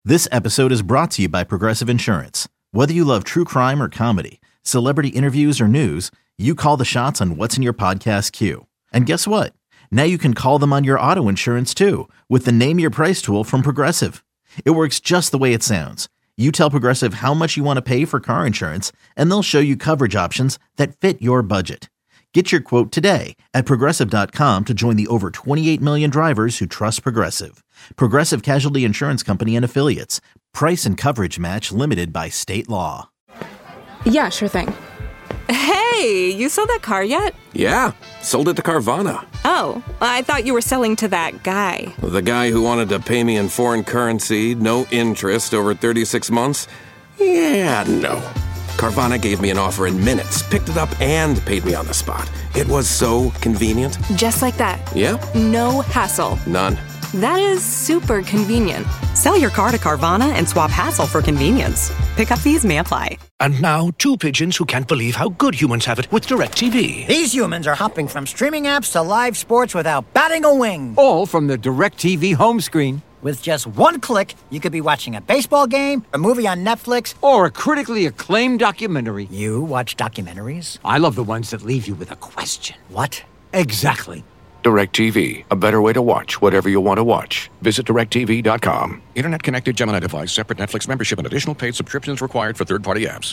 This episode is brought to you by Progressive Insurance. Whether you love true crime or comedy, celebrity interviews or news, you call the shots on what's in your podcast queue. And guess what? Now you can call them on your auto insurance too with the Name Your Price tool from Progressive. It works just the way it sounds. You tell Progressive how much you want to pay for car insurance, and they'll show you coverage options that fit your budget. Get your quote today at Progressive.com to join the over 28 million drivers who trust Progressive. Progressive Casualty Insurance Company and Affiliates. Price and coverage match limited by state law. Yeah, sure thing. Hey, you sold that car yet? Yeah, sold it to Carvana. Oh, I thought you were selling to that guy. The guy who wanted to pay me in foreign currency, no interest, over 36 months? Yeah, no. Carvana gave me an offer in minutes, picked it up, and paid me on the spot. It was so convenient. Just like that. Yeah? No hassle. None. That is super convenient. Sell your car to Carvana and swap hassle for convenience. Pickup fees may apply. And now, two pigeons who can't believe how good humans have it with DirecTV. These humans are hopping from streaming apps to live sports without batting a wing. All from the DirecTV home screen. With just one click, you could be watching a baseball game, a movie on Netflix, or a critically acclaimed documentary. You watch documentaries? I love the ones that leave you with a question. What? Exactly. DirecTV, a better way to watch whatever you want to watch. Visit DirecTV.com. Internet-connected Gemini device, separate Netflix membership, and additional paid subscriptions required for third-party apps.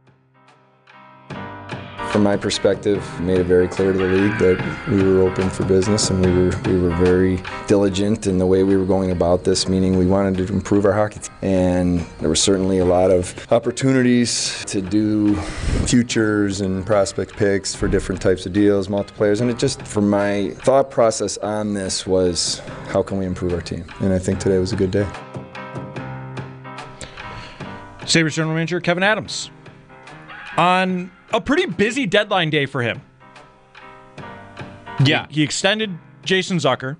From my perspective, made it very clear to the league that we were open for business and we were very diligent in the way we were going about this, meaning we wanted to improve our hockey team. And there were certainly a lot of opportunities to do futures and prospect picks for different types of deals, multiplayers, and it just, for my thought process on this was, how can we improve our team? And I think today was a good day. Sabres general manager Kevyn Adams on a pretty busy deadline day for him. Yeah. He extended Jason Zucker.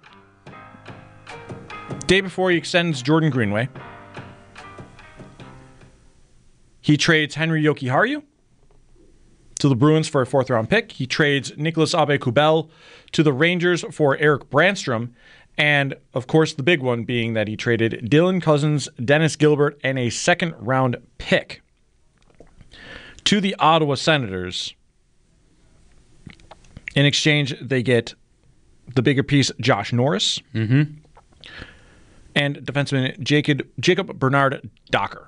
Day before, he extends Jordan Greenway. He trades Henri Jokiharju to the Bruins for a fourth-round pick. He trades Nicolas Aube-Kubel to the Rangers for Erik Brannstrom. And, of course, the big one being that he traded Dylan Cozens, Dennis Gilbert, and a second-round pick to the Ottawa Senators. In exchange, they get the bigger piece, Josh Norris, and defenseman Jacob Bernard Docker.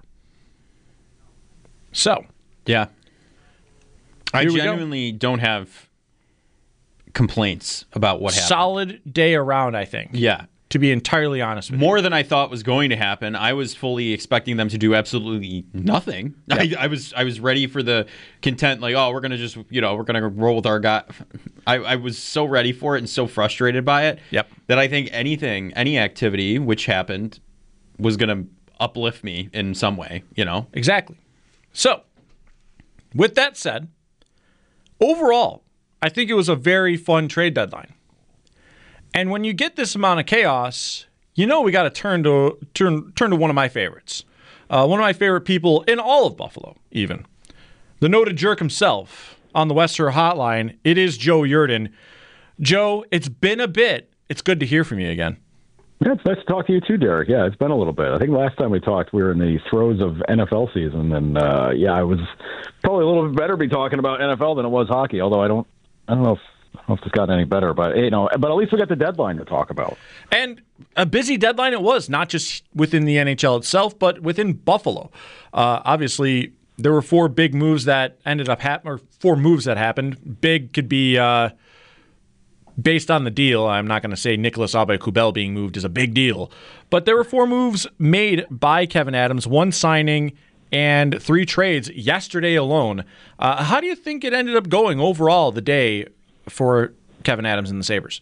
So, yeah, I genuinely don't have complaints about what happened. Solid day around, I think. Yeah. To be entirely honest with you. More than I thought was going to happen. I was fully expecting them to do absolutely nothing. Yeah. I was ready for the content, like, oh, we're going to just, we're going to roll with our guy. I was so ready for it and so frustrated by it that I think any activity which happened was going to uplift me in some way, Exactly. So, with that said, overall, I think it was a very fun trade deadline. And when you get this amount of chaos, we got to turn to one of my favorites. One of my favorite people in all of Buffalo, even. The noted jerk himself on the Western Hotline. It is Joe Yerdon. Joe, it's been a bit. It's good to hear from you again. Yeah, it's nice to talk to you too, Derek. Yeah, it's been a little bit. I think last time we talked, we were in the throes of NFL season, and I was probably a little bit better to be talking about NFL than it was hockey. Although I don't know if it's gotten any better, but but at least we got the deadline to talk about. And a busy deadline it was, not just within the NHL itself, but within Buffalo. Obviously, there were four big moves that ended up happening, or four moves that happened. Big could be based on the deal. I'm not going to say Nicolas Aube-Kubel being moved is a big deal, but there were four moves made by Kevyn Adams, one signing and three trades yesterday alone. How do you think it ended up going overall the day for Kevyn Adams and the Sabres?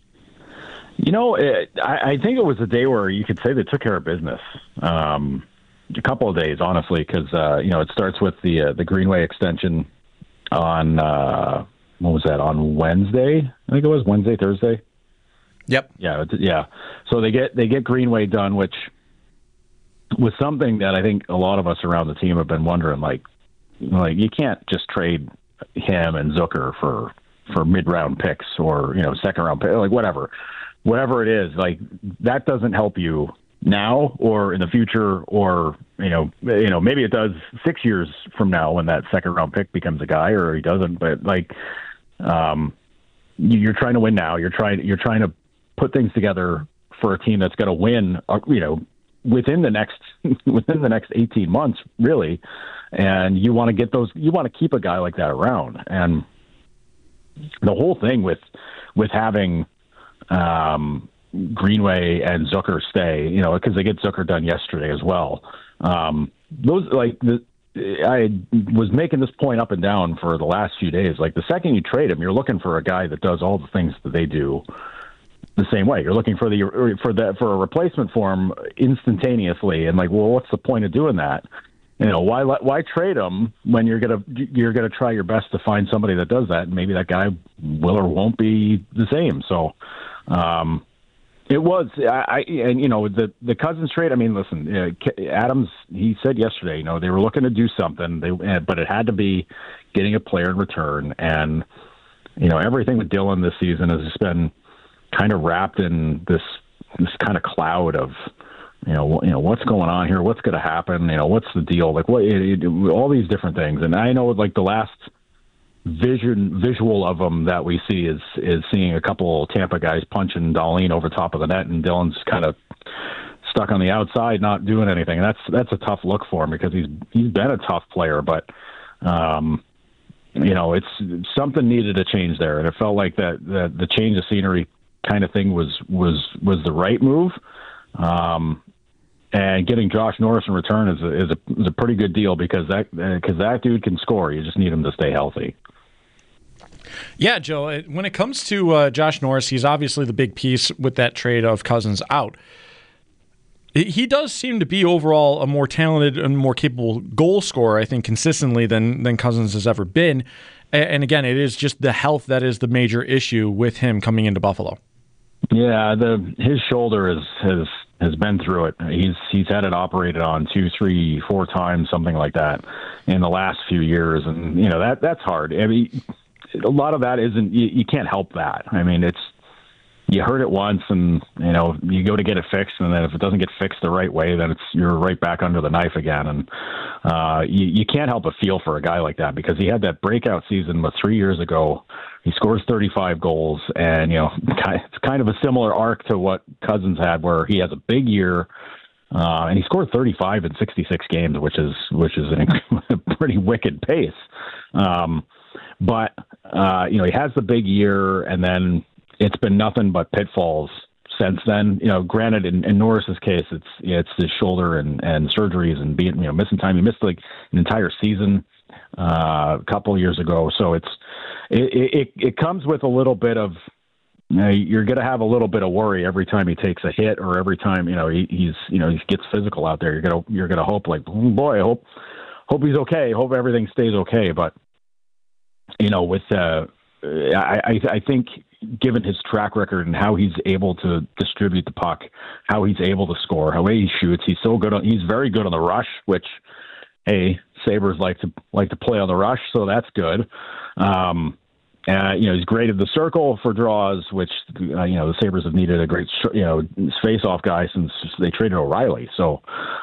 I think it was a day where you could say they took care of business. A couple of days, honestly, because it starts with the Greenway extension on what was that, on Wednesday? I think it was Wednesday, Thursday. Yep. Yeah. So they get Greenway done, which was something that I think a lot of us around the team have been wondering. Like you can't just trade him and Zucker for mid-round picks or second-round pick, like whatever it is. Like that doesn't help you now or in the future, or maybe it does 6 years from now when that second round pick becomes a guy, or he doesn't. But you're trying to win now. You're trying to put things together for a team that's going to win. Within the next 18 months, really, and you want to get those. You want to keep a guy like that around, and the whole thing with having Greenway and Zucker stay, because they get Zucker done yesterday as well. I was making this point up and down for the last few days. Like, the second you trade him, you're looking for a guy that does all the things that they do the same way. You're looking for a replacement for him instantaneously, and what's the point of doing that? Why trade him when you're gonna try your best to find somebody that does that, and maybe that guy will or won't be the same. So it was the Cousins trade. I mean, listen, Adams, he said yesterday, they were looking to do something, but it had to be getting a player in return, and everything with Dylan this season has just been kind of wrapped in this kind of cloud of what's going on here, what's going to happen, what's the deal, all these different things. And I know the last visual of them that we see is seeing a couple Tampa guys punching Dahlin over top of the net, and Dylan's kind of stuck on the outside, not doing anything. And that's a tough look for him, because he's been a tough player, but it's something needed to change there, and it felt like that the change of scenery kind of thing was the right move. And getting Josh Norris in return is a pretty good deal, because that dude can score. You just need him to stay healthy. Yeah, Joe, when it comes to Josh Norris, he's obviously the big piece with that trade of Cousins out. He does seem to be overall a more talented and more capable goal scorer, I think, consistently than Cousins has ever been. And again, it is just the health that is the major issue with him coming into Buffalo. Yeah, his shoulder has been through it. He's had it operated on 2, 3, 4 times, something like that, in the last few years, and that's hard. I mean, a lot of that isn't. You can't help that. I mean, you heard it once, and you go to get it fixed, and then if it doesn't get fixed the right way, then you're right back under the knife again. And you can't help but feel for a guy like that, because he had that breakout season 3 years ago. He scores 35 goals, and it's kind of a similar arc to what Cousins had, where he has a big year, and he scored 35 in 66 games, which is a pretty wicked pace. But he has the big year, and then it's been nothing but pitfalls since then. Granted, in Norris's case, it's his shoulder and surgeries and being missing time. He missed an entire season a couple of years ago, so it comes with a little bit of you're going to have a little bit of worry every time he takes a hit, or every time he gets physical out there. You're gonna hope, like, oh boy, I hope he's okay, hope everything stays okay. But with I think, given his track record and how he's able to distribute the puck, how he's able to score, how he shoots, he's very good on the rush, which, hey, Sabres like to play on the rush, so that's good. He's great at the circle for draws, which the Sabres have needed a great face-off guy since they traded O'Reilly. So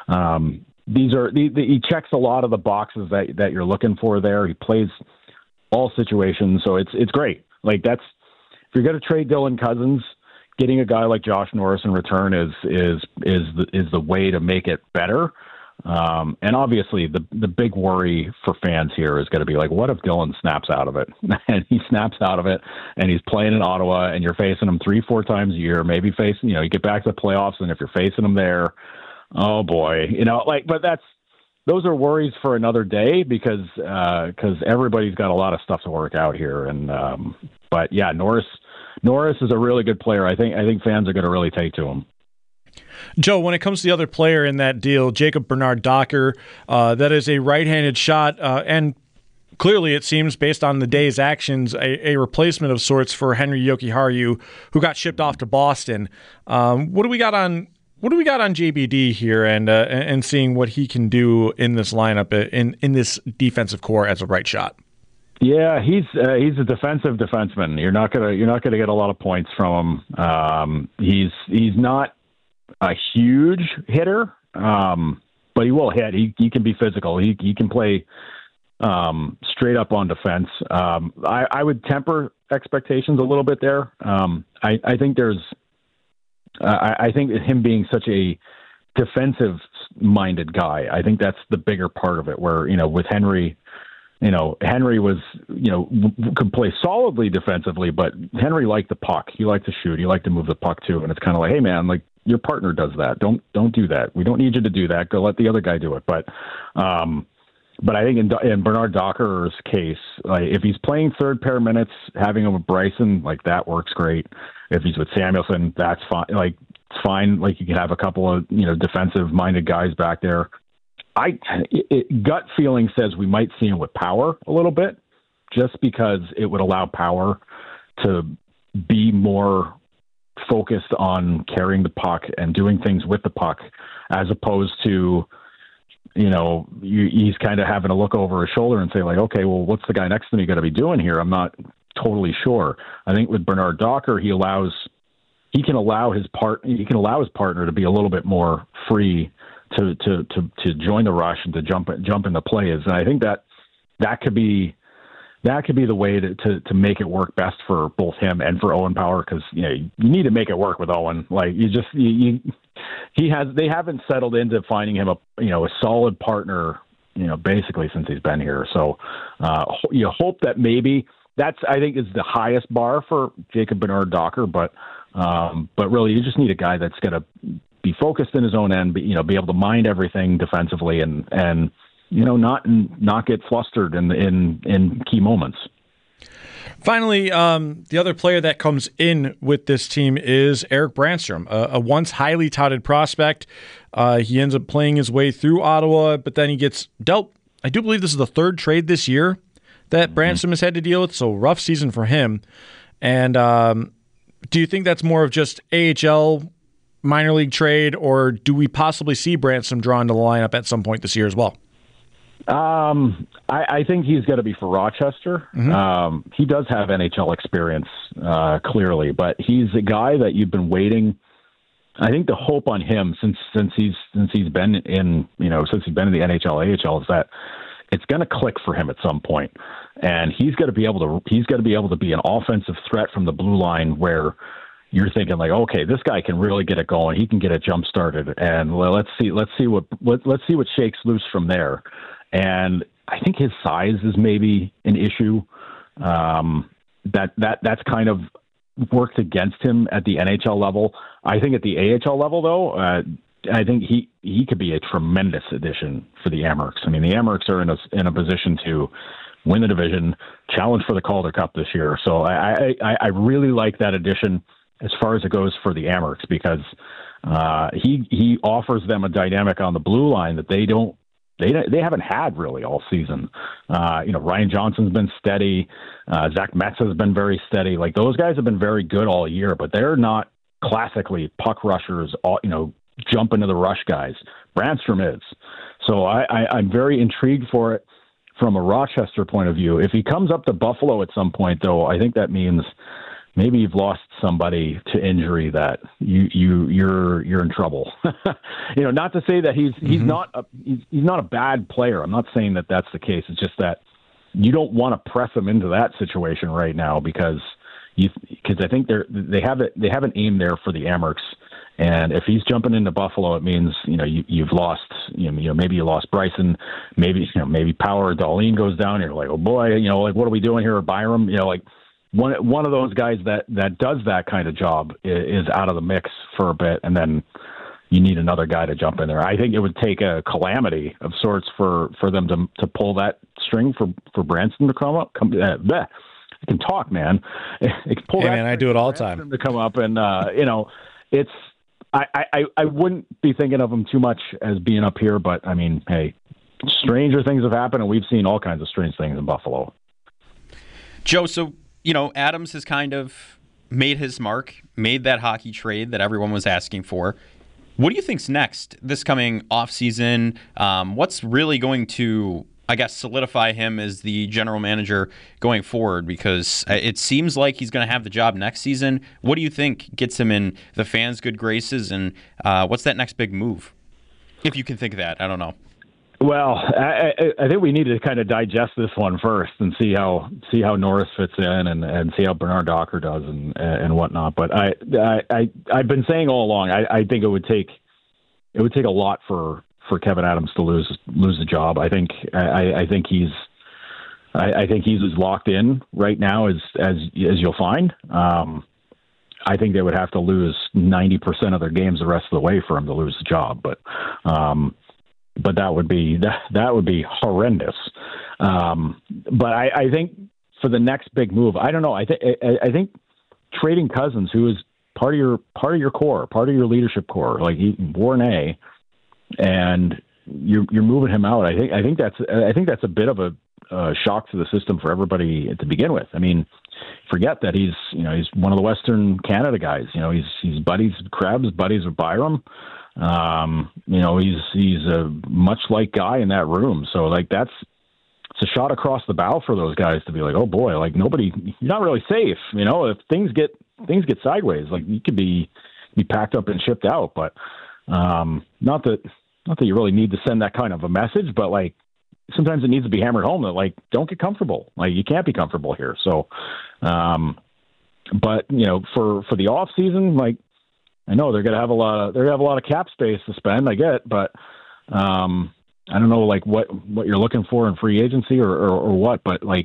he checks a lot of the boxes that you're looking for there. He plays all situations, so it's great. If you're going to trade Dylan Cousins, getting a guy like Josh Norris in return is the way to make it better. And obviously the big worry for fans here is going to be what if Dylan snaps out of it? And he snaps out of it, and he's playing in Ottawa, and you're facing him 3-4 times a year, maybe facing, you get back to the playoffs, and if you're facing him there, oh boy, but those are worries for another day, because everybody's got a lot of stuff to work out here. And, but yeah, Norris is a really good player. I think fans are going to really take to him. Joe, when it comes to the other player in that deal, Jacob Bernard-Docker, that is a right-handed shot, and clearly it seems, based on the day's actions, a replacement of sorts for Henri Jokiharju, who got shipped off to Boston. What do we got on JBD here, and seeing what he can do in this lineup, in this defensive core as a right shot? Yeah, he's a defensive defenseman. You're not gonna get a lot of points from him. He's not a huge hitter, but he will hit. He can be physical. He can play straight up on defense. I would temper expectations a little bit there. I think I think him being such a defensive-minded guy, I think that's the bigger part of it. Where with Henry. Henry was, could play solidly defensively, but Henry liked the puck. He liked to shoot. He liked to move the puck too. And it's kind of like, hey man, like your partner does that. Don't do that. We don't need you to do that. Go let the other guy do it. But I think in Bernard Docker's case, like if he's playing third pair minutes, having him with Bryson, like that works great. If he's with Samuelson, that's fine. Like it's fine. Like you can have a couple of, defensive-minded guys back there. Gut feeling says we might see him with Power a little bit, just because it would allow Power to be more focused on carrying the puck and doing things with the puck, as opposed to, he's kind of having to look over his shoulder and say like, okay, well, what's the guy next to me going to be doing here? I'm not totally sure. I think with Bernard Docker, he can allow his partner to be a little bit more free to join the rush and to jump in the plays. And I think that could be the way to make it work best for both him and for Owen Power, because you need to make it work with Owen. Like they haven't settled into finding him a solid partner basically since he's been here. So you hope that maybe I think is the highest bar for Jacob Bernard Docker, but really you just need a guy that's going to be focused in his own end, be able to mind everything defensively and not get flustered in key moments. Finally, the other player that comes in with this team is Erik Brannstrom, a once highly touted prospect. He ends up playing his way through Ottawa, but then he gets dealt. I do believe this is the third trade this year that Brannstrom has had to deal with, so rough season for him. And do you think that's more of just AHL minor league trade, or do we possibly see Brannstrom drawn to the lineup at some point this year as well? I think he's going to be for Rochester. Mm-hmm. He does have NHL experience, clearly, but he's a guy that you've been waiting. I think the hope on him since he's been in the NHL, AHL, is that it's going to click for him at some point, and he's going to be able to be an offensive threat from the blue line where you're thinking like, okay, this guy can really get it going. He can get it jump started, and let's see what shakes loose from there. And I think his size is maybe an issue. That's kind of worked against him at the NHL level. I think at the AHL level, though, I think he could be a tremendous addition for the Amerks. I mean, the Amerks are in a position to win the division, challenge for the Calder Cup this year. So I really like that addition as far as it goes for the Amerks, because he offers them a dynamic on the blue line that they haven't had really all season. Ryan Johnson's been steady. Zach Metz has been very steady. Like, those guys have been very good all year, but they're not classically puck rushers, jump into the rush guys. Brannstrom is. So I'm very intrigued for it from a Rochester point of view. If he comes up to Buffalo at some point, though, I think that means maybe you've lost somebody to injury that you're in trouble. Not to say that he's not a bad player. I'm not saying that that's the case. It's just that you don't want to press him into that situation right now, because I think they have an aim there for the Amerks. And if he's jumping into Buffalo, it means you've lost. Maybe you lost Bryson. Maybe Power or Dahlin goes down. And you're like, oh boy, what are we doing here with Byram? One of those guys that does that kind of job is out of the mix for a bit, and then you need another guy to jump in there. I think it would take a calamity of sorts for them to pull that string for Brannstrom to come up. I can talk, man. I do it all the time. To come up, and it's. I wouldn't be thinking of him too much as being up here, but I mean, hey, stranger things have happened, and we've seen all kinds of strange things in Buffalo. Joe, so Adams has kind of made his mark, made that hockey trade that everyone was asking for. What do you think's next this coming offseason? What's really going to, I guess, solidify him as the general manager going forward? Because it seems like he's going to have the job next season. What do you think gets him in the fans' good graces, and what's that next big move? If you can think of that, I don't know. Well, I think we need to kind of digest this one first and see how Norris fits in and see how Bernard Docker does and whatnot. But I've been saying all along, I think it would take a lot for Kevin Adams to lose the job. I think he's as locked in right now as you'll find. I think they would have to lose 90% of their games the rest of the way for him to lose the job. But that would be horrendous. But I think for the next big move, I don't know. I think trading Cousins, who is part of your core, part of your leadership core, like he wore an A, and you're moving him out. I think that's a bit of a shock to the system for everybody to begin with. I mean, forget that he's one of the Western Canada guys. He's buddies with Krebs, buddies with Byram. He's a much liked guy in that room. So like it's a shot across the bow for those guys to be like, oh boy, like you're not really safe. If things get sideways, like you could be packed up and shipped out. But not that you really need to send that kind of a message, but like sometimes it needs to be hammered home that like don't get comfortable. Like you can't be comfortable here. So, but for the off season, like I know they're gonna have a lot of cap space to spend. I get, but I don't know like what you're looking for in free agency or what. But like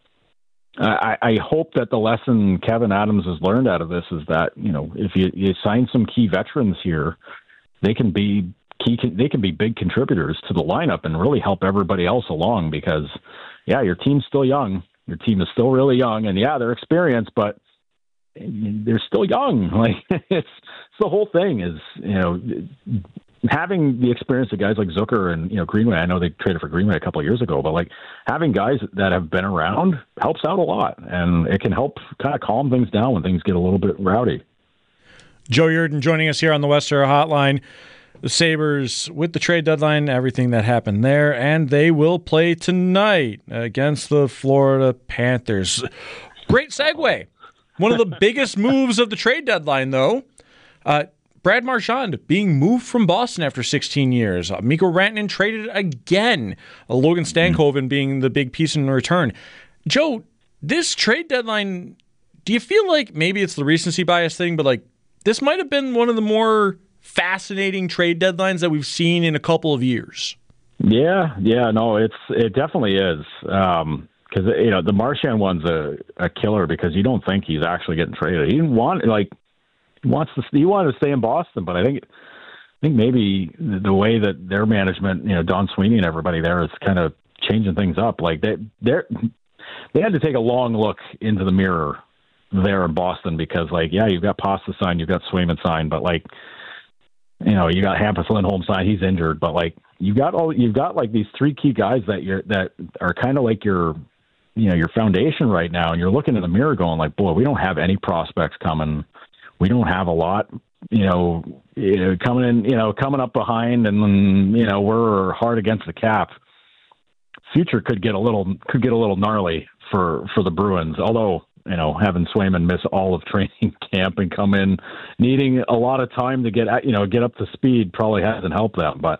I hope that the lesson Kevin Adams has learned out of this is that if you sign some key veterans here, they can be big contributors to the lineup and really help everybody else along. Because your team's still young, your team is still really young, and they're experienced, but they're still young. Like it's the whole thing is having the experience of guys like Zucker and Greenway. I know they traded for Greenway a couple of years ago, but like having guys that have been around helps out a lot, and it can help kind of calm things down when things get a little bit rowdy. Joe Yerdon joining us here on the Western Hotline. The Sabres with the trade deadline, everything that happened there, and they will play tonight against the Florida Panthers. Great segue. One of the biggest moves of the trade deadline, though, Brad Marchand being moved from Boston after 16 years. Mikko Rantanen traded again. Logan Stankoven being the big piece in return. Joe, this trade deadline, do you feel like maybe it's the recency bias thing, but like this might have been one of the more fascinating trade deadlines that we've seen in a couple of years? Yeah, no, it definitely is. Because the Marchand one's a killer because you don't think he's actually getting traded. He didn't want he wanted to stay in Boston, but I think maybe the way that their management, Don Sweeney and everybody there is kind of changing things up. Like they had to take a long look into the mirror there in Boston because you've got Pasta signed, you've got Swayman signed, but you got Hampus Lindholm signed, he's injured, but you've got these three key guys that are kind of like your foundation right now, and you're looking in the mirror going like, boy, we don't have any prospects coming. We don't have a lot, coming up behind, and then, we're hard against the cap. Future could get a little gnarly for the Bruins, although, having Swayman miss all of training camp and come in needing a lot of time to get up to speed probably hasn't helped them. But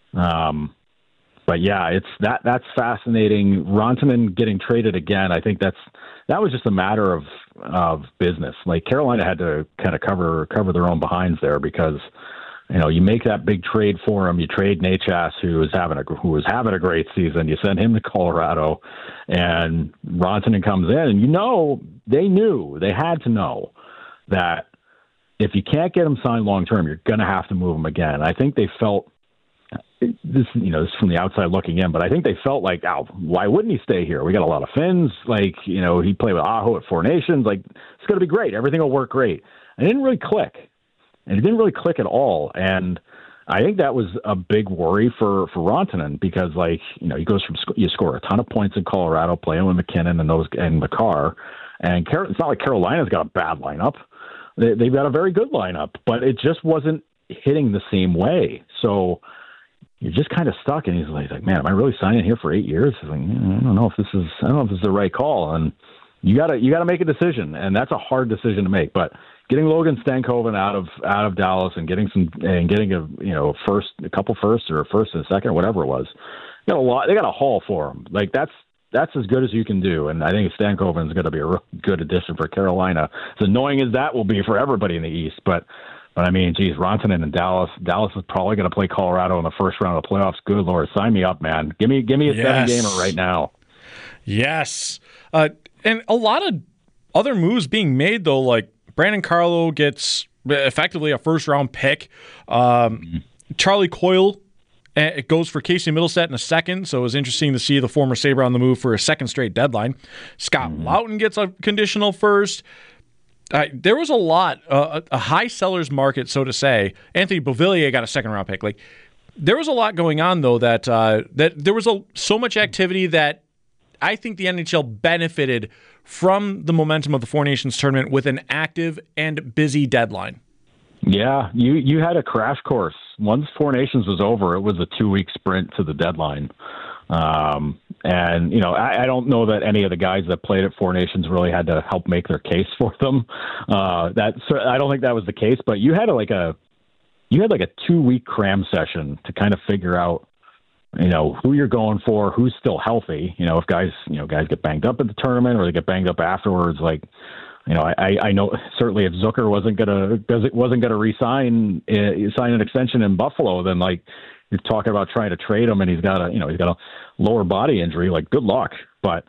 yeah, that's fascinating. Rantanen getting traded again. I think that was just a matter of business. Like Carolina had to kind of cover their own behinds there because you make that big trade for him. You trade Necas, who was having a great season. You send him to Colorado, and Rantanen comes in, and they had to know that if you can't get him signed long term, you're going to have to move him again. I think they felt this is from the outside looking in, but I think they felt like, why wouldn't he stay here? We got a lot of Finns. He played with Aho at Four Nations. It's going to be great. Everything will work great. And it didn't really click. And it didn't really click at all. And I think that was a big worry for Rantanen because, he goes from you score a ton of points in Colorado playing with McKinnon and Makar. And it's not like Carolina's got a bad lineup. They've got a very good lineup, but it just wasn't hitting the same way. So you're just kind of stuck. And he's like, man, am I really signing here for 8 years? He's like, I don't know if this is the right call. And you gotta make a decision, and that's a hard decision to make. But getting Logan Stankoven out of Dallas and getting a couple firsts or a first and a second or whatever it was, they got a haul for him. Like that's as good as you can do. And I think Stankoven is going to be a real good addition for Carolina. As annoying as that will be for everybody in the East, but I mean, geez, Rantanen in Dallas. Dallas is probably going to play Colorado in the first round of the playoffs. Good Lord, sign me up, man. Give me a 7-gamer right now. Yes. And a lot of other moves being made, though, like Brandon Carlo gets effectively a first-round pick. Charlie Coyle it goes for Casey Middleset in a second, so it was interesting to see the former Sabre on the move for a second straight deadline. Scott Laughton gets a conditional first. There was a lot, a high seller's market, so to say. Anthony Beauvillier got a second-round pick. Like, there was a lot going on, though, that there was so much activity that I think the NHL benefited from the momentum of the Four Nations tournament with an active and busy deadline. Yeah, you had a crash course. Once Four Nations was over, it was a 2-week sprint to the deadline. And, I don't know that any of the guys that played at Four Nations really had to help make their case for them. I don't think that was the case, but you had like a 2-week cram session to kind of figure out, who you're going for, who's still healthy. If guys get banged up at the tournament or they get banged up afterwards, like, I know certainly if Zucker wasn't gonna resign, sign an extension in Buffalo, then like you're talking about trying to trade him, and he's got a lower body injury. Like, good luck. But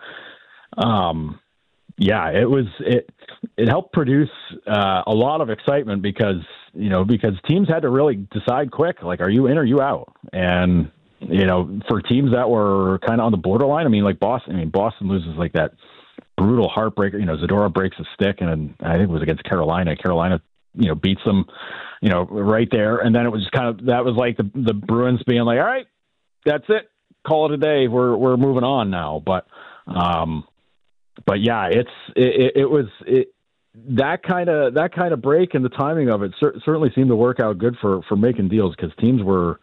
it helped produce a lot of excitement because teams had to really decide quick, like, are you in or you out? And for teams that were kind of on the borderline, like Boston. Boston loses like that brutal heartbreaker. Zadorov breaks a stick, and I think it was against Carolina. Carolina, beats them, right there. And then it was just that was like the Bruins being like, all right, that's it, call it a day. We're moving on now. But yeah, it was that kind of break and the timing of it certainly seemed to work out good for making deals, because teams were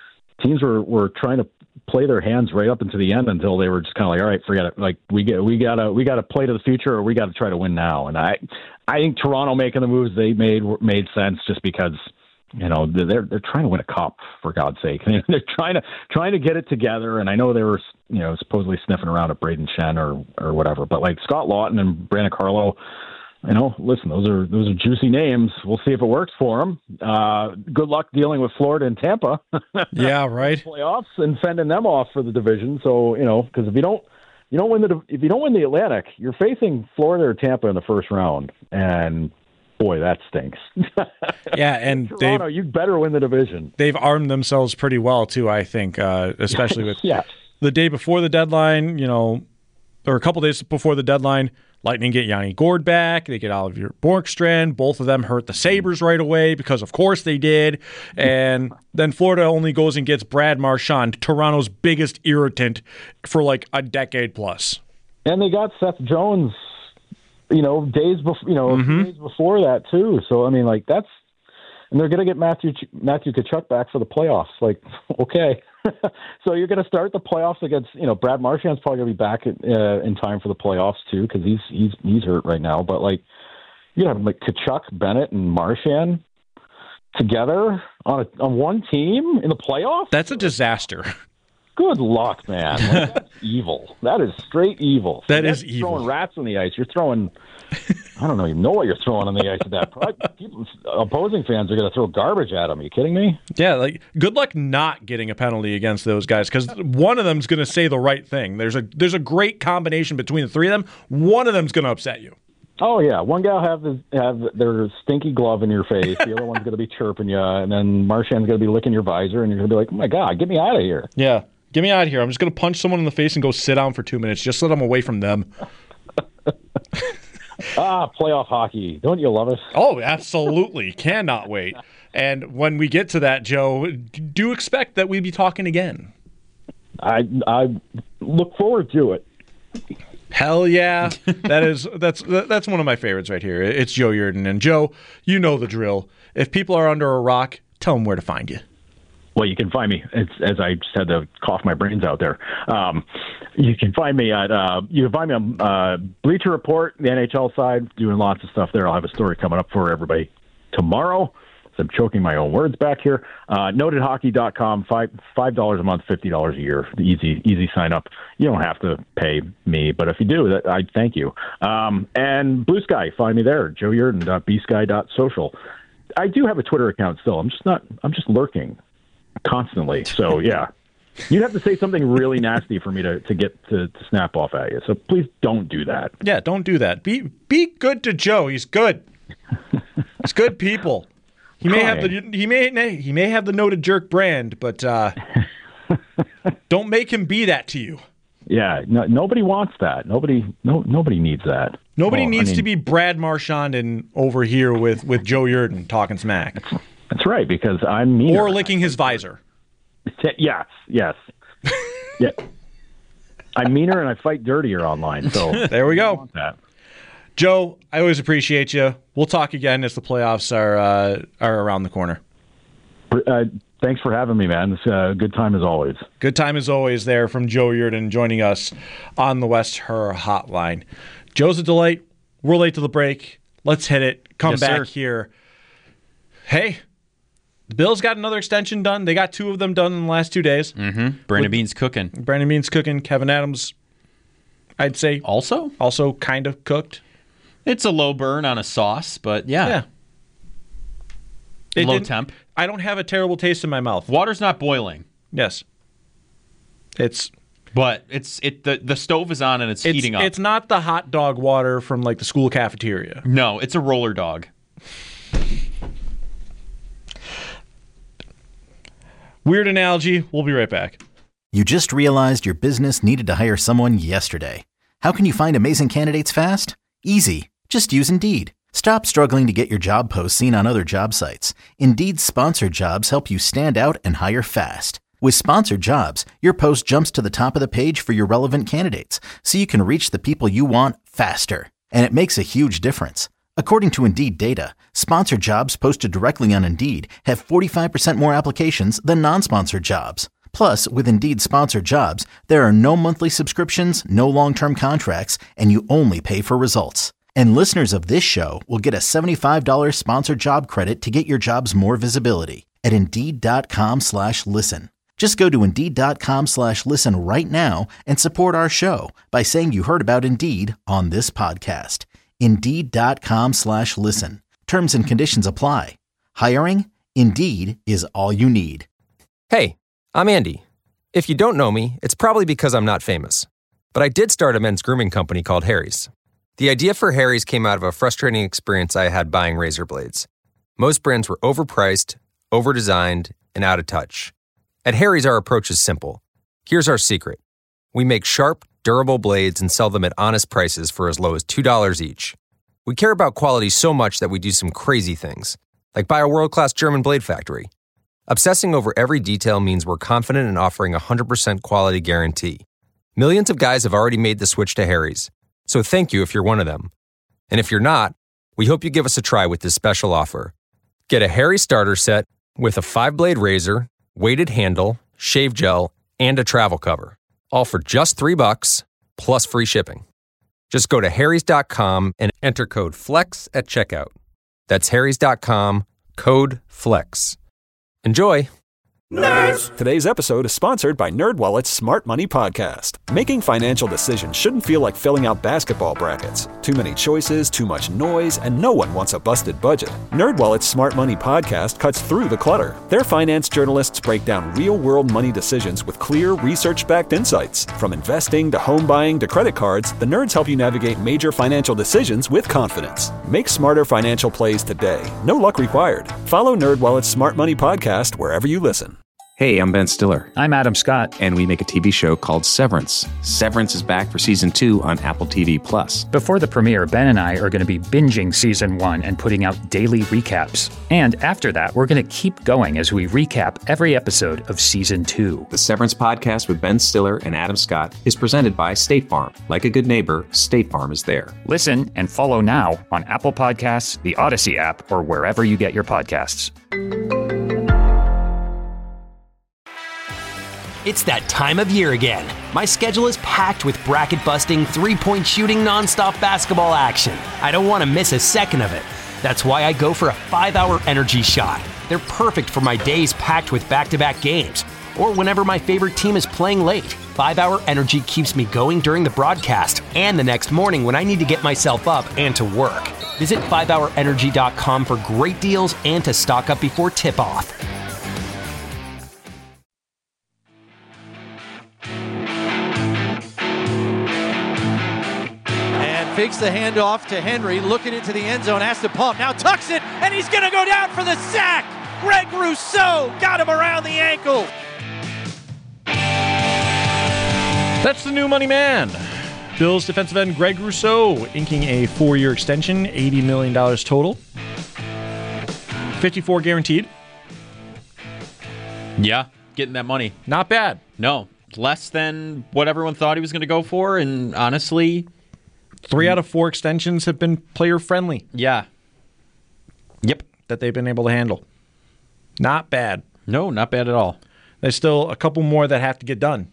trying to play their hands right up into the end until they were just kind of like, all right, forget it. Like, we gotta play to the future, or we got to try to win now. And I think Toronto making the moves they made sense, just because they're trying to win a cup, for God's sake. They're trying to get it together. And I know they were supposedly sniffing around at Braden Shen or whatever, but like Scott Laughton and Brandon Carlo, listen, those are juicy names. We'll see if it works for them. Good luck dealing with Florida and Tampa. Yeah, right. Playoffs and fending them off for the division. So because if you don't win the Atlantic, you're facing Florida or Tampa in the first round, and boy, that stinks. Yeah, and Toronto, you better win the division. They've armed themselves pretty well too, I think, especially with the day before the deadline. Or a couple days before the deadline. Lightning get Yanni Gourde back. They get Oliver Borkstrand. Both of them hurt the Sabres right away, because of course they did. And then Florida only goes and gets Brad Marchand, Toronto's biggest irritant for like a decade plus. And they got Seth Jones, days before that too. So that's, and they're going to get Matthew Tkachuk back for the playoffs. Like, okay. So you're going to start the playoffs against, Brad Marchand's probably going to be back in time for the playoffs too, because he's hurt right now. But like, you have like Tkachuk, Bennett, and Marchand together on one team in the playoffs. That's a disaster. Good luck, man. Like, that's evil. That is straight evil. That is evil. Throwing rats on the ice. You're throwing. I don't even know what you're throwing on the ice at that. Opposing fans are going to throw garbage at them. Are you kidding me? Yeah, like, good luck not getting a penalty against those guys, because one of them's going to say the right thing. There's a great combination between the three of them. One of them's going to upset you. Oh yeah, one guy will have their stinky glove in your face. The other one's going to be chirping you, and then Marchand's going to be licking your visor, and you're going to be like, "Oh my God, get me out of here!" Yeah, get me out of here. I'm just going to punch someone in the face and go sit down for 2 minutes. Just so that I'm away from them. Playoff hockey. Don't you love it? Oh, absolutely. Cannot wait. And when we get to that, Joe, do expect that we'll be talking again. I look forward to it. Hell yeah. That's one of my favorites right here. It's Joe Yerdon. And Joe, you know the drill. If people are under a rock, tell them where to find you. Well, you can find me, as I just had to cough my brains out there. You can find me on Bleacher Report, the NHL side, doing lots of stuff there. I'll have a story coming up for everybody tomorrow. So I'm choking my own words back here. Notedhockey.com, $5 a month, $50 a year. Easy sign up. You don't have to pay me, but if you do, I thank you. And Blue Sky, find me there, Joe Yerdon, bsky.social. I do have a Twitter account still. I'm just lurking constantly. So yeah, you'd have to say something really nasty for me to get to snap off at you. So please don't do that. Yeah, don't do that. Be good to Joe. He's good. He's good people. He may have the noted jerk brand, but don't make him be that to you. Yeah, nobody wants that. Nobody needs that. Nobody needs to be Brad Marchand and over here with Joe Yerdon talking smack. That's right, because I'm meaner. Or licking his visor. Yes. Yeah. I'm meaner and I fight dirtier online. So there we go. Joe, I always appreciate you. We'll talk again as the playoffs are around the corner. Thanks for having me, man. It's a good time as always. Good time as always there from Joe Yerdon joining us on the West Her Hotline. Joe's a delight. We're late to the break. Let's hit it. Come back here. Hey, the Bills got another extension done. They got 2 of them done in the last 2 days. Mm-hmm. Brandon Beane's cooking. Kevin Adams, I'd say, also kind of cooked. It's a low burn on a sauce, but yeah. Low temp. I don't have a terrible taste in my mouth. Water's not boiling. Yes. But the stove is on and it's heating up. It's not the hot dog water from like the school cafeteria. No, it's a roller dog. Weird analogy. We'll be right back. You just realized your business needed to hire someone yesterday. How can you find amazing candidates fast? Easy. Just use Indeed. Stop struggling to get your job posts seen on other job sites. Indeed's sponsored jobs help you stand out and hire fast. With sponsored jobs, your post jumps to the top of the page for your relevant candidates, so you can reach the people you want faster. And it makes a huge difference. According to Indeed data, sponsored jobs posted directly on Indeed have 45% more applications than non-sponsored jobs. Plus, with Indeed sponsored jobs, there are no monthly subscriptions, no long-term contracts, and you only pay for results. And listeners of this show will get a $75 sponsored job credit to get your jobs more visibility at Indeed.com/listen. Just go to Indeed.com/listen right now and support our show by saying you heard about Indeed on this podcast. Indeed.com/listen. Terms and conditions apply. Hiring? Indeed is all you need. Hey, I'm Andy. If you don't know me, it's probably because I'm not famous. But I did start a men's grooming company called Harry's. The idea for Harry's came out of a frustrating experience I had buying razor blades. Most brands were overpriced, overdesigned, and out of touch. At Harry's, our approach is simple. Here's our secret. We make sharp, durable blades and sell them at honest prices for as low as $2 each. We care about quality so much that we do some crazy things, like buy a world-class German blade factory. Obsessing over every detail means we're confident in offering a 100% quality guarantee. Millions of guys have already made the switch to Harry's, so thank you if you're one of them. And if you're not, we hope you give us a try with this special offer. Get a Harry's starter set with a 5-blade razor, weighted handle, shave gel, and a travel cover. All for just $3 plus free shipping. Just go to harrys.com and enter code FLEX at checkout. That's harrys.com, code FLEX. Enjoy! Nerds! Today's episode is sponsored by NerdWallet's Smart Money Podcast. Making financial decisions shouldn't feel like filling out basketball brackets. Too many choices, too much noise, and no one wants a busted budget. NerdWallet's Smart Money Podcast cuts through the clutter. Their finance journalists break down real-world money decisions with clear, research-backed insights. From investing to home buying to credit cards, the nerds help you navigate major financial decisions with confidence. Make smarter financial plays today. No luck required. Follow NerdWallet's Smart Money Podcast wherever you listen. Hey, I'm Ben Stiller. I'm Adam Scott. And we make a TV show called Severance. Severance is back for Season 2 on Apple TV+. Before the premiere, Ben and I are going to be binging Season 1 and putting out daily recaps. And after that, we're going to keep going as we recap every episode of Season 2. The Severance podcast with Ben Stiller and Adam Scott is presented by State Farm. Like a good neighbor, State Farm is there. Listen and follow now on Apple Podcasts, the Odyssey app, or wherever you get your podcasts. Wherever you get your podcasts. Listen now on Apple Podcasts, the Odyssey app, or wherever you get your podcasts. Listen now on Apple Podcasts, the Odyssey app, or wherever you get your podcasts. Listen now on Apple Podcasts, the Odyssey app, or wherever you get your podcasts. Listen now on Apple Podcasts, the Odyssey app, or wherever you get your podcasts. It's that time of year again. My schedule is packed with bracket-busting, three-point shooting, nonstop basketball action. I don't want to miss a second of it. That's why I go for a 5-hour energy shot. They're perfect for my days packed with back-to-back games, or whenever my favorite team is playing late. 5-hour energy keeps me going during the broadcast and the next morning when I need to get myself up and to work. Visit 5hourenergy.com for great deals and to stock up before tip-off. Fakes the handoff to Henry, looking into the end zone, has to pump, now tucks it, and he's going to go down for the sack! Greg Rousseau got him around the ankle! That's the new money man. Bills defensive end Greg Rousseau inking a 4-year extension, $80 million total. 54 guaranteed. Yeah, getting that money. Not bad. No, less than what everyone thought he was going to go for, and honestly... 3 out of 4 extensions have been player-friendly. Yeah. Yep. That they've been able to handle. Not bad. No, not bad at all. There's still a couple more that have to get done.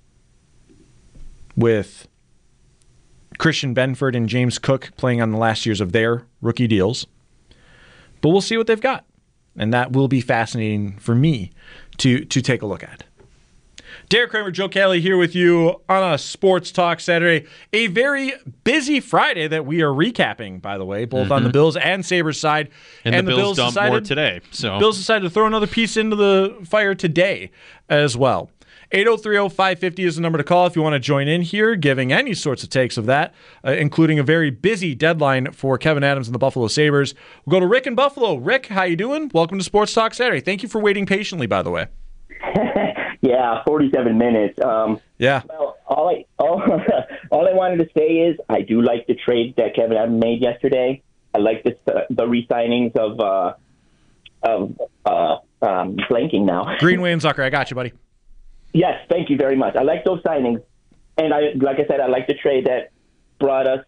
With Christian Benford and James Cook playing on the last years of their rookie deals. But we'll see what they've got. And that will be fascinating for me to take a look at. Derek Kramer, Joe Kelly here with you on a Sports Talk Saturday. A very busy Friday that we are recapping, by the way, both on the Bills and Sabres side. And the Bills dumped more today. So Bills decided to throw another piece into the fire today as well. 803-0550 is the number to call if you want to join in here, giving any sorts of takes of that, including a very busy deadline for Kevin Adams and the Buffalo Sabres. We'll go to Rick in Buffalo. Rick, how you doing? Welcome to Sports Talk Saturday. Thank you for waiting patiently, by the way. Yeah, 47 minutes. Yeah. Well, all I wanted to say is I do like the trade that Kevin Adams made yesterday. I like the re-signings of blanking now. Greenway and Zucker. I got you, buddy. Yes, thank you very much. I like those signings, and like I said, I like the trade that brought us.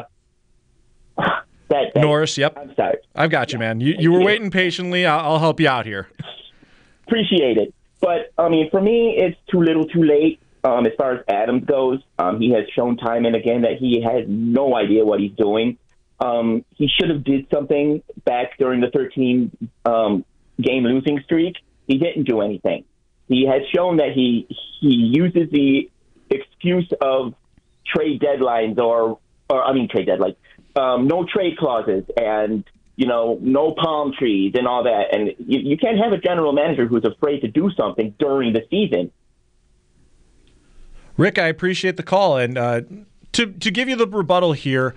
Norris. Yep. I'm sorry. I've got you, man. You were waiting patiently. I'll help you out here. Appreciate it. But, I mean, for me, it's too little too late as far as Adams goes. He has shown time and again that he has no idea what he's doing. He should have did something back during the 13-game losing streak. He didn't do anything. He has shown that he uses the excuse of trade deadlines no trade clauses and no palm trees and all that. And you can't have a general manager who's afraid to do something during the season. Rick, I appreciate the call. And to give you the rebuttal here,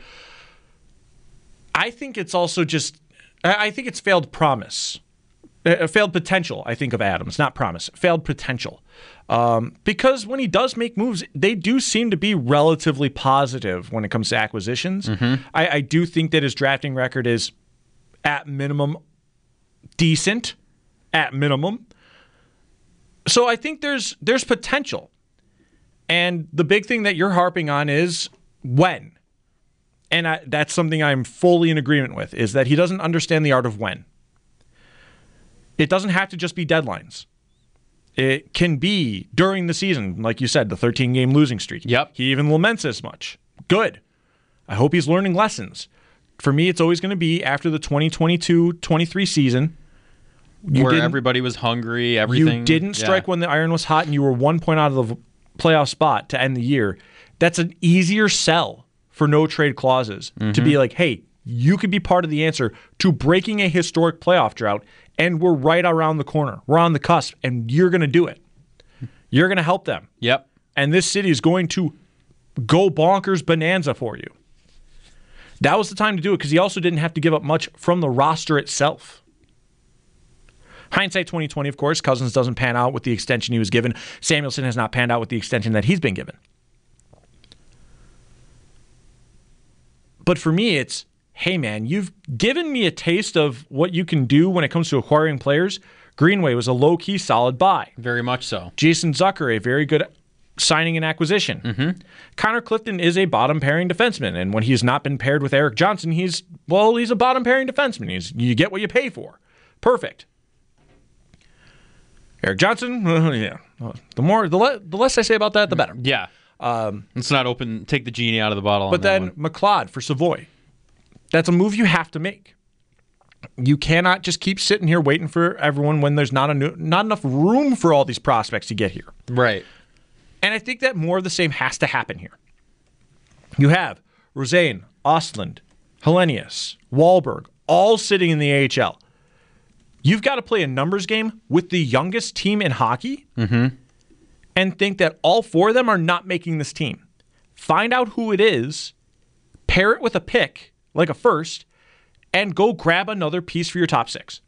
I think it's also I think it's failed promise. Failed potential, I think, of Adams. Not promise. Failed potential. Because when he does make moves, they do seem to be relatively positive when it comes to acquisitions. I do think that his drafting record is at minimum decent, at minimum. So I think there's potential. And the big thing that you're harping on is when. And that's something I'm fully in agreement with, is that he doesn't understand the art of when. It doesn't have to just be deadlines. It can be during the season, like you said, the 13-game losing streak. Yep. He even laments as much. Good. I hope he's learning lessons. For me, it's always going to be after the 2022-23 season. Where everybody was hungry, everything. You didn't strike when the iron was hot, and you were 1 point out of the playoff spot to end the year. That's an easier sell for no trade clauses. To be like, hey, you could be part of the answer to breaking a historic playoff drought, and we're right around the corner. We're on the cusp, and you're going to do it. You're going to help them. Yep. And this city is going to go bonkers bonanza for you. That was the time to do it because he also didn't have to give up much from the roster itself. Hindsight 2020, of course. Cousins doesn't pan out with the extension he was given. Samuelson has not panned out with the extension that he's been given. But for me, it's, hey, man, you've given me a taste of what you can do when it comes to acquiring players. Greenway was a low-key solid buy. Very much so. Jason Zucker, a very good signing and acquisition. Connor Clifton is a bottom-pairing defenseman, and when he's not been paired with Eric Johnson, he's a bottom-pairing defenseman. You get what you pay for. Perfect. Eric Johnson, yeah. The less I say about that, the better. Yeah. Let's not take the genie out of the bottle. But then McLeod for Savoy. That's a move you have to make. You cannot just keep sitting here waiting for everyone when there's not enough room for all these prospects to get here. Right. And I think that more of the same has to happen here. You have Rosane, Ostland, Hellenius, Wahlberg, all sitting in the AHL. You've got to play a numbers game with the youngest team in hockey and think that all four of them are not making this team. Find out who it is, pair it with a pick, like a first, and go grab another piece for your top six.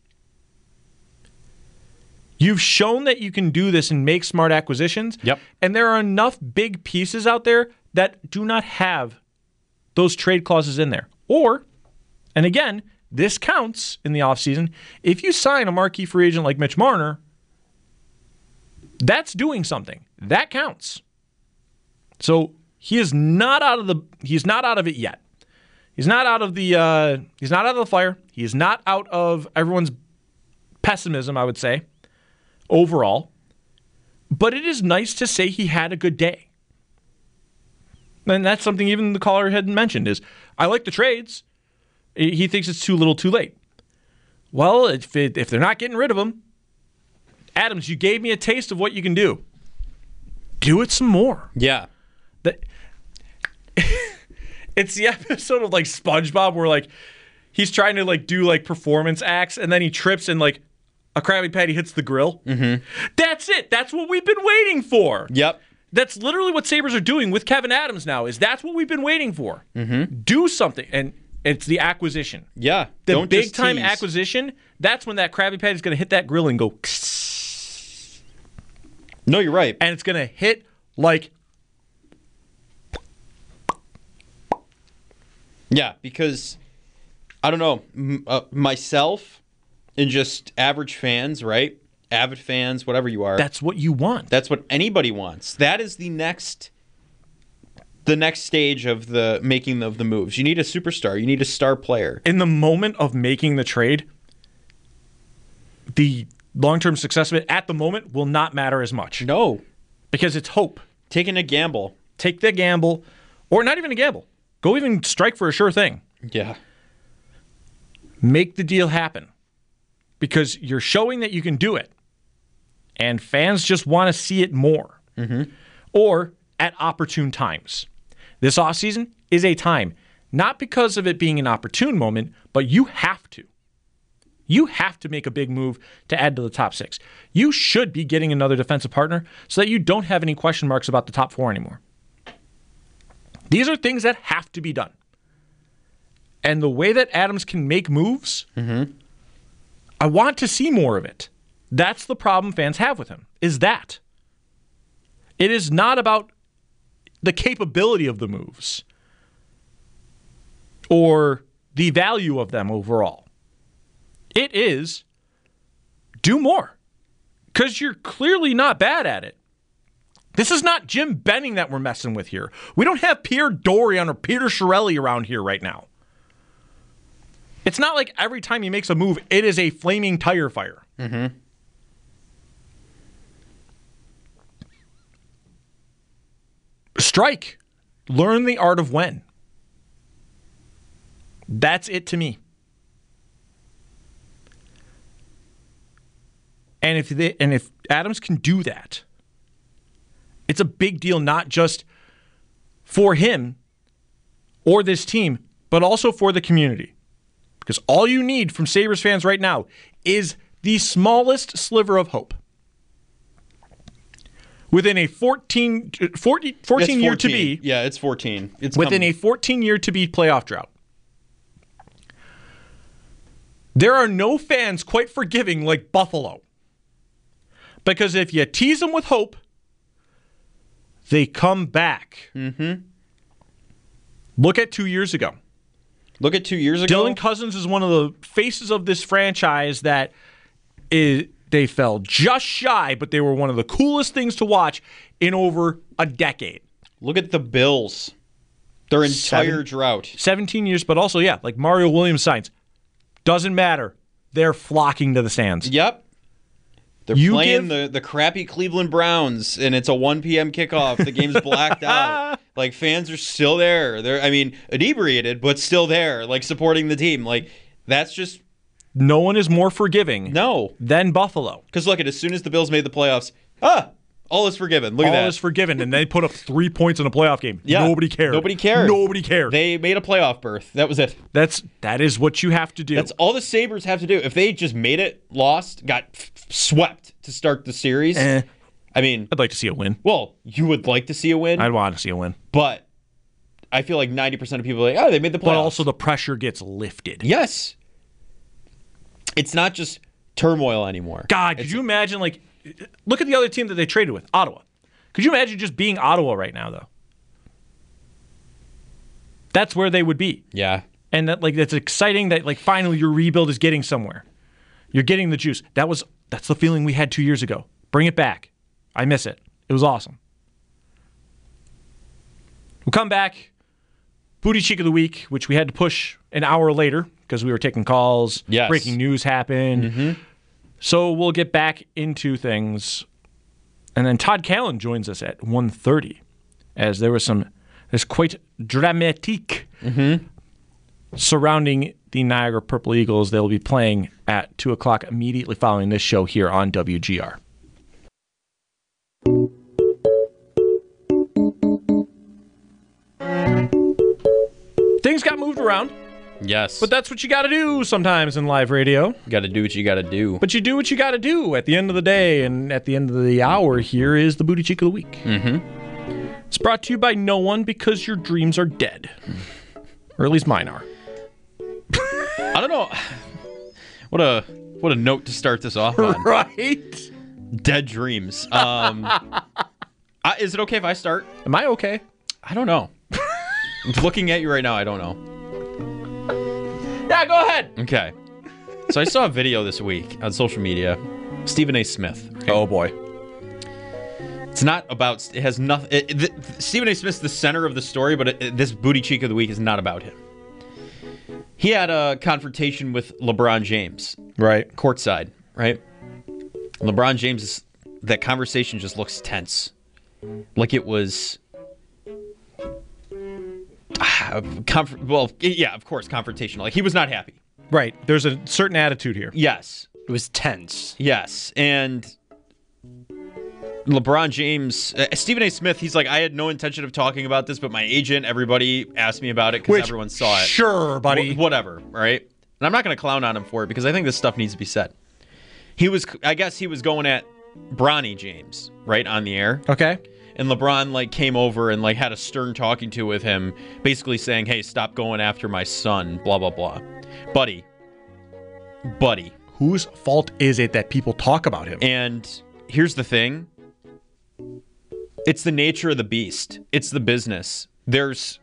You've shown that you can do this and make smart acquisitions. Yep. And there are enough big pieces out there that do not have those trade clauses in there. Or, and again, this counts in the offseason, if you sign a marquee free agent like Mitch Marner, that's doing something. That counts. So he's not out of it yet. He's not out of the fire. He is not out of everyone's pessimism, I would say, overall. But it is nice to say he had a good day. And that's something even the caller had mentioned is, I like the trades. He thinks it's too little too late. Well, if they're not getting rid of him, Adams, you gave me a taste of what you can do. Do it some more. Yeah. It's the episode of like SpongeBob where like he's trying to like do like performance acts and then he trips and like a Krabby Patty hits the grill. Mm-hmm. That's it. That's what we've been waiting for. Yep. That's literally what Sabres are doing with Kevin Adams now. Is that's what we've been waiting for. Mm-hmm. Do something, and it's the acquisition. Yeah. The big time acquisition. That's when that Krabby Patty is going to hit that grill and go. No, you're right. And it's going to hit like. Yeah, because, I don't know, myself and just average fans, right? Avid fans, whatever you are. That's what you want. That's what anybody wants. That is the next stage of the making of the moves. You need a superstar. You need a star player. In the moment of making the trade, the long-term success of it at the moment will not matter as much. No. Because it's hope. Taking a gamble. Take the gamble, or not even a gamble. Go even strike for a sure thing. Yeah. Make the deal happen. Because you're showing that you can do it. And fans just want to see it more. Mm-hmm. Or at opportune times. This offseason is a time, not because of it being an opportune moment, but you have to. You have to make a big move to add to the top six. You should be getting another defensive partner so that you don't have any question marks about the top four anymore. These are things that have to be done. And the way that Adams can make moves, I want to see more of it. That's the problem fans have with him, is that. It is not about the capability of the moves or the value of them overall. It is do more because you're clearly not bad at it. This is not Jim Benning that we're messing with here. We don't have Pierre Dorion or Peter Chiarelli around here right now. It's not like every time he makes a move, it is a flaming tire fire. Mm-hmm. Strike. Learn the art of when. That's it to me. And if Adams can do that, it's a big deal not just for him or this team, but also for the community. Because all you need from Sabres fans right now is the smallest sliver of hope. Within a 14 year to be. Yeah, it's 14. It's within coming. a 14-year to be playoff drought. There are no fans quite forgiving like Buffalo. Because if you tease them with hope, they come back. Mm-hmm. Look at 2 years ago. Dylan Cousins is one of the faces of this franchise that they fell just shy, but they were one of the coolest things to watch in over a decade. Look at the Bills. Their entire drought. 17 years, but also, yeah, like Mario Williams signs. Doesn't matter. They're flocking to the stands. Yep. They're playing the crappy Cleveland Browns, and it's a 1 p.m. kickoff. The game's blacked out. Like, fans are still there. They're, inebriated, but still there, like, supporting the team. Like, that's just... No one is more forgiving than Buffalo. Because look, as soon as the Bills made the playoffs, all is forgiven. Look at that. All is forgiven, and they put up 3 points in a playoff game. Yeah. Nobody cared. Nobody cared. Nobody cared. They made a playoff berth. That was it. That is what you have to do. That's all the Sabres have to do. If they just made it, lost, got swept to start the series, I'd like to see a win. Well, you would like to see a win. I'd want to see a win. But I feel like 90% of people are like, they made the playoffs. But also the pressure gets lifted. Yes. It's not just turmoil anymore. God, could you imagine, like, look at the other team that they traded with, Ottawa. Could you imagine just being Ottawa right now, though? That's where they would be. Yeah. And that's exciting that, like, finally your rebuild is getting somewhere. You're getting the juice. That's the feeling we had 2 years ago. Bring it back. I miss it. It was awesome. We'll come back. Booty Cheek of the Week, which we had to push an hour later because we were taking calls. Yes. Breaking news happened. Mm-hmm. So we'll get back into things. And then Todd Callan joins us at 1:30 as there's quite dramatique surrounding the Niagara Purple Eagles. They'll be playing at 2 o'clock immediately following this show here on WGR. Things got moved around. Yes. But that's what you got to do sometimes in live radio. You got to do what you got to do. But you do what you got to do at the end of the day, and at the end of the hour, here is the Booty Cheek of the Week. Mm-hmm. It's brought to you by no one because your dreams are dead. Or at least mine are. I don't know. What a note to start this off on. Right? Dead dreams. Is it okay if I start? Am I okay? I don't know. Looking at you right now, I don't know. Yeah, go ahead. Okay. So I saw a video this week on social media. Stephen A. Smith. Okay? Oh, boy. It's not about... It has nothing... Stephen A. Smith's the center of the story, but this Booty Cheek of the Week is not about him. He had a confrontation with LeBron James. Right. Courtside, right? LeBron James, that conversation just looks tense. Like it was... of course, confrontational. Like, he was not happy. Right. There's a certain attitude here. Yes. It was tense. Yes. And LeBron James, Stephen A. Smith, he's like, I had no intention of talking about this, but my agent, everybody asked me about it because everyone saw it. Sure, buddy. Whatever, right? And I'm not going to clown on him for it because I think this stuff needs to be said. I guess he was going at Bronny James, right, on the air. Okay. And LeBron came over and had a stern talking to with him, basically saying, "Hey, stop going after my son, blah, blah, blah." Buddy. Whose fault is it that people talk about him? And here's the thing. It's the nature of the beast. It's the business. There's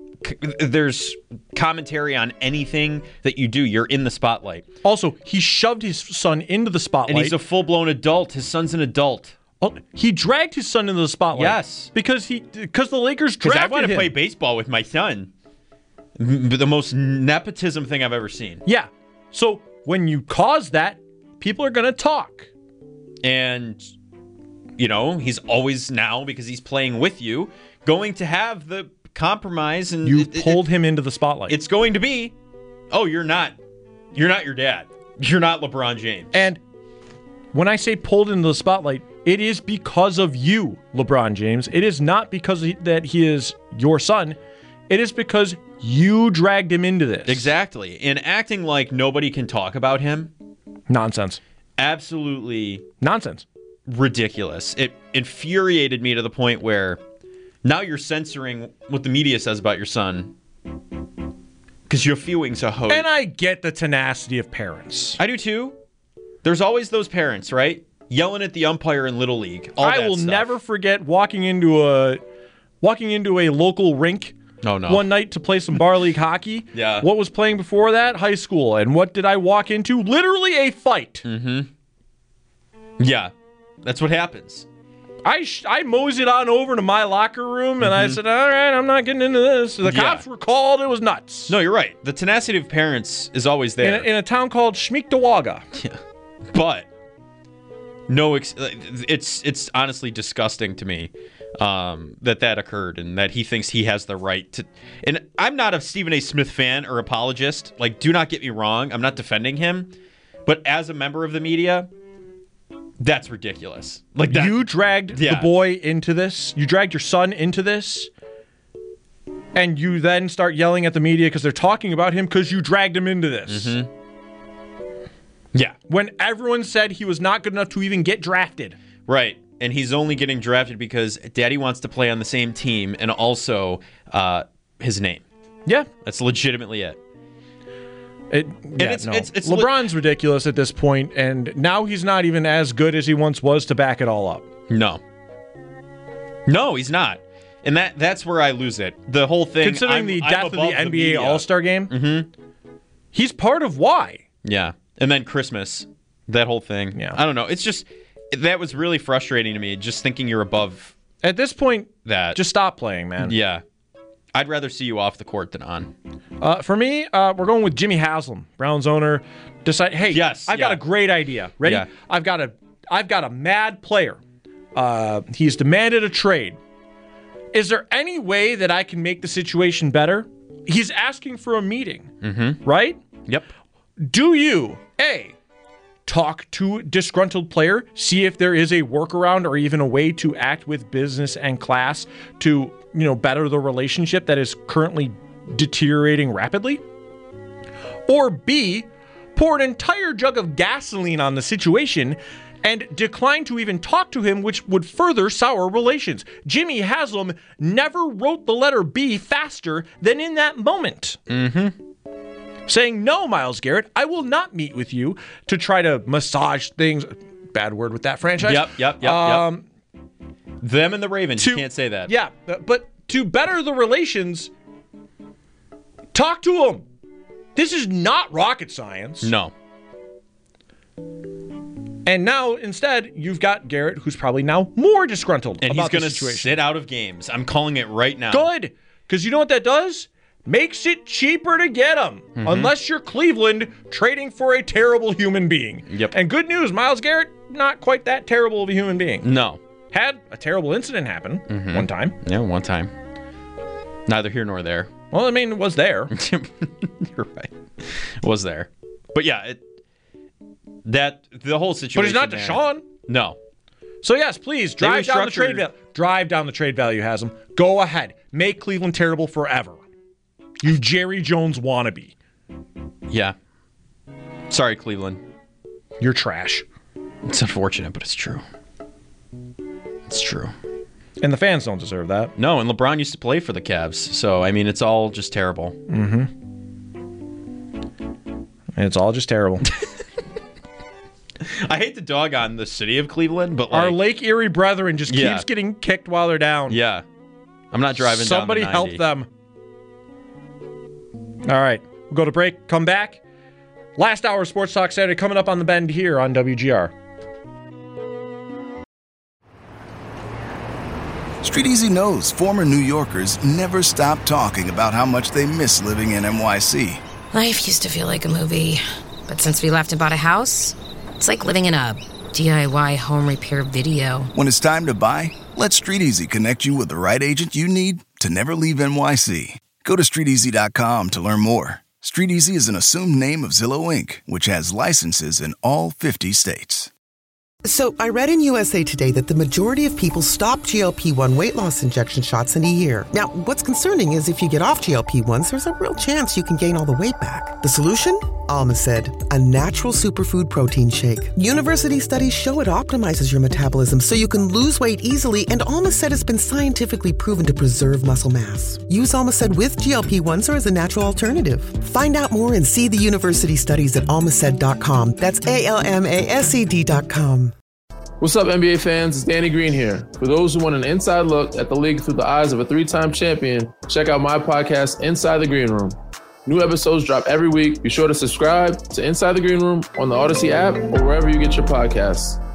commentary on anything that you do. You're in the spotlight. Also, he shoved his son into the spotlight. And he's a full-blown adult. His son's an adult. Oh, he dragged his son into the spotlight. Yes. Because the Lakers drafted him. Because I want to play baseball with my son. The most nepotism thing I've ever seen. Yeah. So when you cause that, people are going to talk. And, he's always now, because he's playing with you, going to have the compromise. And you pulled him into the spotlight. It's going to be, you're not your dad. You're not LeBron James. And when I say pulled into the spotlight, it is because of you, LeBron James. It is not because that he is your son. It is because you dragged him into this. Exactly. And acting like nobody can talk about him. Nonsense. Absolutely. Nonsense. Ridiculous. It infuriated me to the point where now you're censoring what the media says about your son because you're feelings a host. And I get the tenacity of parents. I do too. There's always those parents, right? Yelling at the umpire in Little League. I will never forget walking into a local rink one night to play some bar league hockey. Yeah. What was playing before that? High school. And what did I walk into? Literally a fight. Mm-hmm. Yeah. That's what happens. I moseyed on over to my locker room and I said, all right, I'm not getting into this. The cops were called. It was nuts. No, you're right. The tenacity of parents is always there. In a town called Shmeekdawaga. Yeah. But It's honestly disgusting to me that occurred and that he thinks he has the right to. And I'm not a Stephen A. Smith fan or apologist. Like, do not get me wrong. I'm not defending him. But as a member of the media, that's ridiculous. Like you dragged the boy into this. You dragged your son into this. And you then start yelling at the media because they're talking about him because you dragged him into this. Mm-hmm. Yeah. When everyone said he was not good enough to even get drafted. Right. And he's only getting drafted because Daddy wants to play on the same team and also his name. Yeah. That's legitimately it. LeBron's ridiculous at this point, and now he's not even as good as he once was to back it all up. No, he's not. And that's where I lose it. The whole thing. Considering the death of the NBA All-Star game, he's part of why. Yeah. And then Christmas, that whole thing. Yeah. I don't know. It's just, that was really frustrating to me, just thinking you're above. At this point, that. Just stop playing, man. Yeah. I'd rather see you off the court than on. For me, we're going with Jimmy Haslam, Browns owner. Decide, hey, I've got a great idea. Ready? Yeah. I've got a mad player. He's demanded a trade. Is there any way that I can make the situation better? He's asking for a meeting, right? Yep. Do you, A, talk to disgruntled player, see if there is a workaround or even a way to act with business and class to, better the relationship that is currently deteriorating rapidly? Or B, pour an entire jug of gasoline on the situation and decline to even talk to him, which would further sour relations. Jimmy Haslam never wrote the letter B faster than in that moment. Saying, no, Myles Garrett, I will not meet with you to try to massage things. Bad word with that franchise. Yep. Them and the Ravens, you can't say that. Yeah, but to better the relations, talk to them. This is not rocket science. No. And now, instead, you've got Garrett, who's probably now more disgruntled and about he's the situation. Sit out of games. I'm calling it right now. Good, because you know what that does? Makes it cheaper to get him, unless you're Cleveland trading for a terrible human being. Yep. And good news, Myles Garrett, not quite that terrible of a human being. No. Had a terrible incident happen one time. Yeah, one time. Neither here nor there. Well, I mean, it was there. You're right. It was there. But yeah, the whole situation. But he's not Deshaun. No. So yes, please drive down the trade value. Drive down the trade value, Haslam. Go ahead. Make Cleveland terrible forever. You Jerry Jones wannabe. Yeah. Sorry, Cleveland. You're trash. It's unfortunate, but it's true. It's true. And the fans don't deserve that. No, and LeBron used to play for the Cavs. So, I mean, it's all just terrible. It's all just terrible. I hate to dog on the city of Cleveland, but our Lake Erie brethren just keeps getting kicked while they're down. Yeah. I'm not driving Somebody down the 90. help them. All right. We'll go to break. Come back. Last hour of Sports Talk Saturday coming up on The Bend here on WGR. Street Easy knows former New Yorkers never stop talking about how much they miss living in NYC. Life used to feel like a movie, but since we left and bought a house, it's like living in a DIY home repair video. When it's time to buy, let Street Easy connect you with the right agent you need to never leave NYC. Go to StreetEasy.com to learn more. Street Easy is an assumed name of Zillow Inc., which has licenses in all 50 states. So I read in USA Today that the majority of people stop GLP-1 weight loss injection shots in a year. Now, what's concerning is if you get off GLP-1s, there's a real chance you can gain all the weight back. The solution? Almacid, a natural superfood protein shake. University studies show it optimizes your metabolism so you can lose weight easily, and Almacid has been scientifically proven to preserve muscle mass. Use Almacid with GLP-1s or as a natural alternative. Find out more and see the university studies at almacid.com. That's ALMASED.com. What's up, NBA fans? It's Danny Green here. For those who want an inside look at the league through the eyes of a three-time champion, check out my podcast, Inside the Green Room. New episodes drop every week. Be sure to subscribe to Inside the Green Room on the Odyssey app or wherever you get your podcasts.